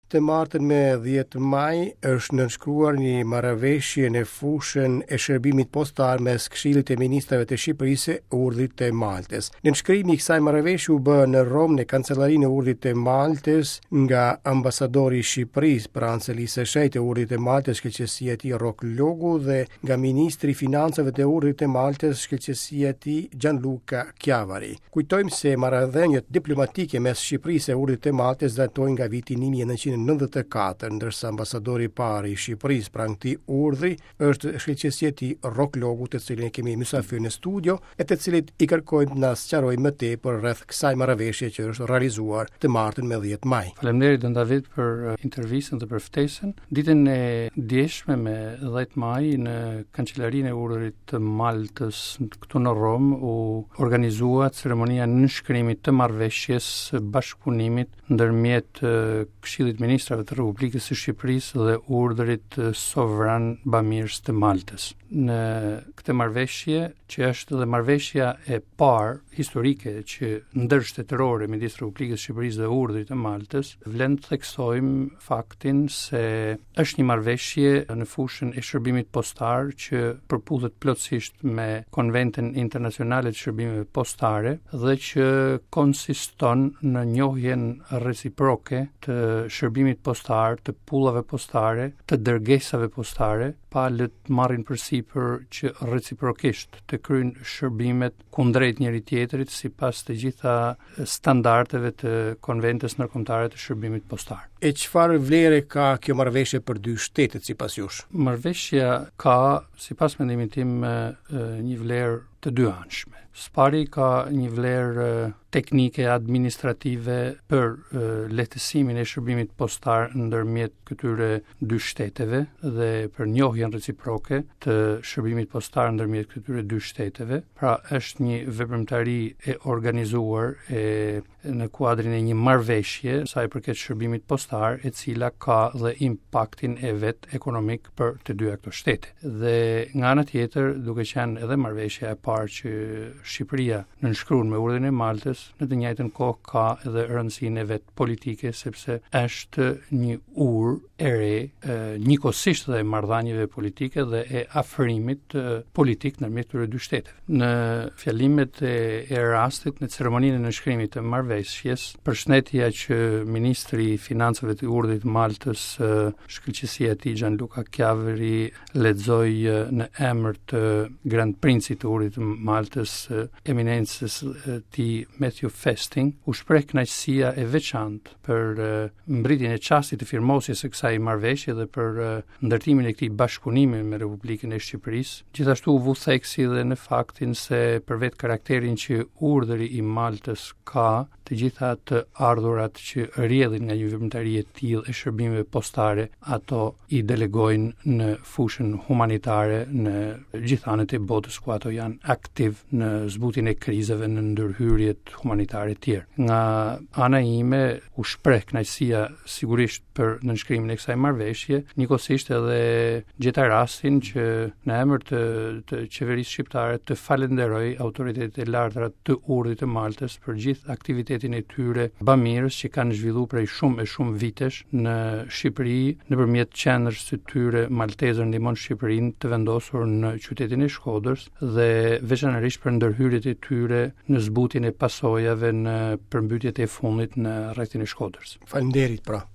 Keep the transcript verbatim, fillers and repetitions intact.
Të martën me dhjetë maj është nënshkruar një marrëveshje në fushën e shërbimit postar mes Këshillit e Ministrave të Shqipërisë e Urdhrit të Maltës. Nënshkrimi i kësaj marrëveshje u bë në Rom në Kancellarinë e Urdhrit të Maltës nga ambasadori i Shqipërisë pranë Selisë së Shenjtë e Urdhrit të Maltës, shkëlqësia e tij Rok Logu, dhe nga Ministri i Financave të Urdhrit të Maltës, shkëlqësia e tij Gianluca Chiavari. Kujtojmë se marrëdhëniet diplomatike mes Shqipërisë e Urdhrit të Maltës datojnë nga viti një mijë e nëntëqind e nëntëdhjetë e katër, ndërsa ambasadori i parë i Shqipërisë pranë këtij urdhri është shkëlqësia e tij Rok Logu, të cilin e kemi mysafir në studio e të cilit i kërkojmë të na sqarojë më tepër rreth kësaj marrëveshje që është realizuar të martën me dhjetë maj. Faleminderit Don David për intervistën dhe për ftesën. Ditën e djeshme me dhjetë maj në Kancellarinë e Urdhrit të Maltës këtu në Rom u organizua ceremonia nënshkrimit të marrëveshjes së bashkëpunimit ndërmjet Këshillit Ministrave të Republikës së Shqipërisë dhe Urdhrit Sovran Bamirës të Maltës. Në këtë marrëveshje, që është dhe marrëveshja e parë historike që ndërshtetërore midis Republikës së Shqipërisë dhe Urdhrit të Maltës, vlen të theksojmë faktin se është një marrëveshje në fushën e shërbimit postar që përputhet plotësisht me Konventin Internacionale të Shërbimeve Postare dhe që konsiston në njohjen reciproke të shërbimit postar, të pullave postare, të dërgesave postare, pa lët marrin përsipër që reciprokisht të kryejnë shërbimet kundrejt njëri tjetrit sipas të gjitha standardeve të Konventës Ndërkombëtare të Shërbimit Postar. E çfarë vlere ka kjo marrëveshje për dy shtetet sipas jush? Marrëveshja ka, sipas mendimit tim, një vlerë të dyanshme. Spari ka një vlerë teknike administrative për lehtësimin e shërbimit postar ndërmjet këtyre dy shteteve dhe për njohjen reciproke të shërbimit postar ndërmjet këtyre dy shteteve. Pra është një veprimtari e organizuar e në kuadrin e një marrëveshje sa i përket shërbimit postar, e cila ka dhe impaktin e vet ekonomik për të dyja këto shtete. Dhe nga ana tjetër, duke qenë edhe marrëveshja e parë që Shqipëria nënshkruan me Urdhrin e Maltës, në të njëjtën kohë ka edhe rëndësinë e vet politike, sepse është një urë e re njëkohësisht dhe e marrëdhënieve politike dhe e afrimit politik ndërmjet këtyre dy shteteve. Në fjalimet e, e rastit në ceremoninë e nënshkrimit të marrëveshjes, përshëndetja që Ministri i Financave të Urdhrit të Maltës, shkëlqësia e tij Gianluca Chiavari, lexoi në emër të Grand Princit të Urdhrit të Maltës, eminencës tij Matthew Festing, u shpreh kënaqësia e veçantë për mbritjen e çastit të firmosjes së kësaj marrëveshje dhe për ndërtimin e këtij bashkëpunimi me Republikën e Shqipërisë. Gjithashtu u vu theksi dhe në faktin se për vetë karakterin që Urdhri i Maltës ka, të gjitha të ardhurat që rrjedhin nga një veprimtari e tillë e shërbimeve postare, ato i delegojnë në fushën humanitare në gjithë anët e botës ku ato janë aktiv në zbutjen e krizeve, në ndërhyrjet humanitare të tjera. Nga ana ime u shpreh kënaqësia sigurisht për nënshkrimin e kësaj marrëveshje, njëkohësisht edhe gjeta rastin që në emër të, të qeverisë shqiptare të falenderoj autoritetet e larta të Urdhrit të Maltës për gjithë aktivitetin e tyre bamirës që kanë zhvilluar prej shumë e shumë vitesh në Shqipëri, nëpërmjet qendrës së tyre maltezër ndihmon Shqipërinë të vendosur në qytetin e Shkodrës dhe veçanërisht për ndërhyrjet e tyre në zbutjen e pasojave në përmbytjet e fundit në rrethin e Shkodrës. Faleminderit pra.